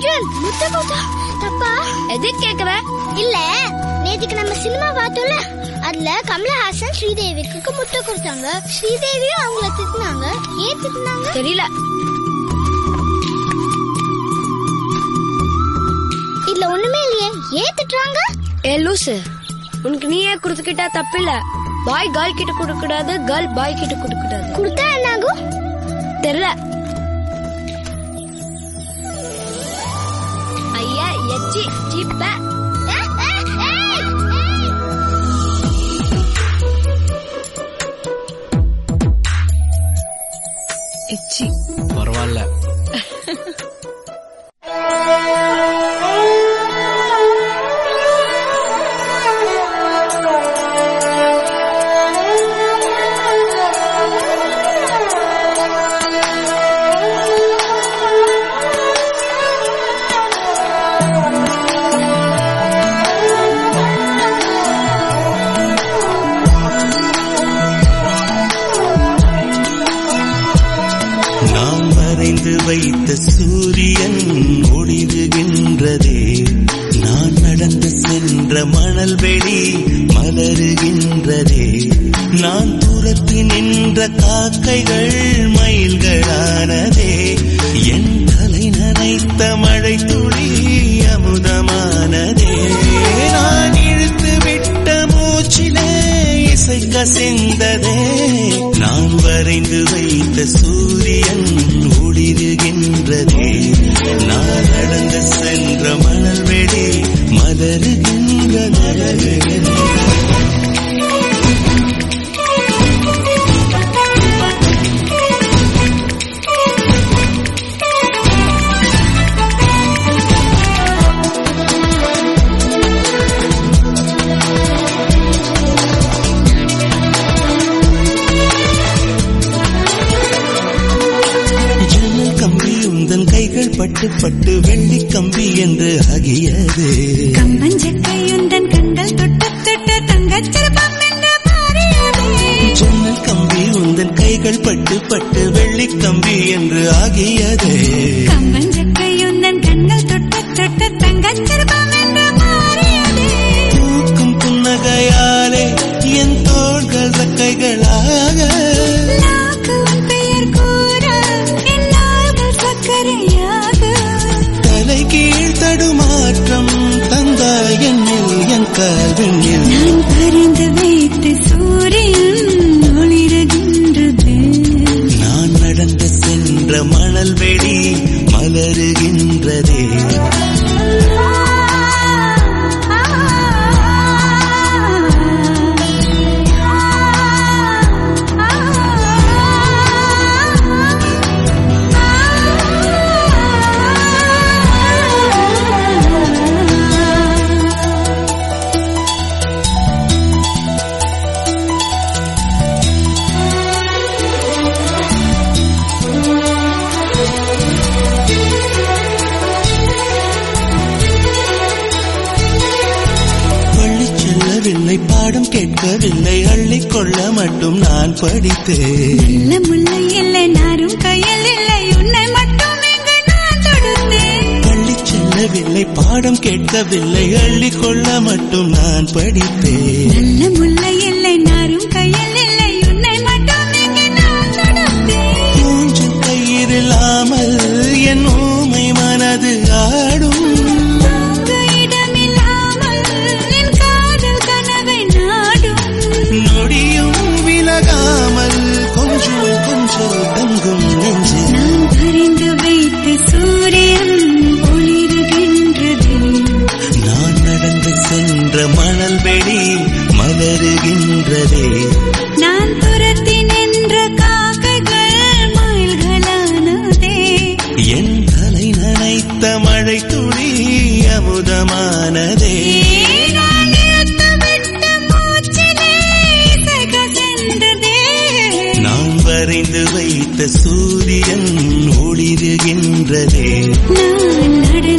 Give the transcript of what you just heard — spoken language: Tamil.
அர்ஜுன் தப்பா எது கேக்குற? இல்ல, நேத்துக்கு நம்ம சினிமா பார்த்தோம்ல, அதுல கமலஹாசன் ஸ்ரீதேவிக்கு முட்டை கொடுத்தாங்க. ஸ்ரீதேவியும் அவங்கள திட்டினாங்க. ஏன் திட்டினாங்க தெரியல. இதுல ஒண்ணுமே இல்லையே, ஏன் திட்டுறாங்க? லூசு, உனக்கு நீயே கொடுத்துக்கிட்டா தப்பு இல்ல. பாய் கேர்ள் கிட்ட கொடுக்க கூடாது, கேர்ள் பாய் கிட்ட கொடுக்க கூடாது. கொடுத்தா என்ன ஆகும் தெரியல. ஐயா எச்சி சீப்ப எச்சி பரவாயில்ல. வைத்த சூரியன் ஒளிருகின்றதே, நான் நடந்து சென்ற மணல் வெளி மலருகின்றதே, நான் துரத்தி நின்ற காக்கைகள் மயில்களானதே, என் தலை நனைத்த மழை துளி அமுதமானதே, நான் இழுத்து விட்ட மூச்சிலே இசை கசிந்ததே, நான் வரைந்து வைத்த சூரியன் ஒளிருகின்றதே, நான் நடந்து சென்ற மணல் வெளி மலருகின்றதே. பட்டு பட்டு வெள்ளி கம்பி என்று ஆகியது, கம்பஞ்சக்கையுந்தன் கண்கள் தொட்டு தொட்டு தங்கச்சிற்பம் என்று மாறியது, ஜன்னல் கம்பி உந்தன் கைகள் பட்டு பட்டு வெள்ளி கம்பி என்று ஆகியது, கம்பஞ்சக்கையுந்தன் கண்கள் தொட்டு தொட்டு தங்கச்சிற்பம் என்று மாறியது, பூக்கும் புன்னகையாலே என் தோள்கள் கைகளாக, பெயர் கூற என் நாள்கள் சக்கரையாக, கீழ் தடுமாற்றம் தந்தாய் என்னில் என் கால்வெண்ணில், நான் பறிந்து வைத்து சூரியன் ஒளிருகின்றது, நான் நடந்து சென்ற மணல் வெளி மலருகின்றதே. பாடம் கேட்கவில்லை, அள்ளிக்கொள்ள மட்டும் நான் படித்தேன், நல்ல முல்லை இல்லை நாரும் கையில் இல்லை, உன்னை மட்டும் இங்கு நான் தொடுத்தேன், பள்ளி செல்லவில்லை பாடம் கேட்கவில்லை, அள்ளிக்கொள்ள மட்டும் நான் படித்தேன், நல்ல முல்லை இல்லை நாரும் கையில் இல்லை, உன்னை மட்டும் இங்கு நான் தொடுத்தேன், மூன்று கயிறில்லாமல் என் ஊமை மனது ஆடும், நொடியும் விலகாமல் கொஞ்சம் கொஞ்சம் தங்கும் நெஞ்சு, நான் பறிந்து வைத்து சூரியன் ஒளிருகின்றது, நான் நடந்து சென்ற மணல் வெளி மலருகின்றதே, நான் துரத்தி நின்ற காக்கைகள் மயில்களானதே, என் தலை நனைத்த மழை துளி அமுதமானதே, நான் வரைந்து வைத்த சூரியன் ஒளிருகின்றதே, நான்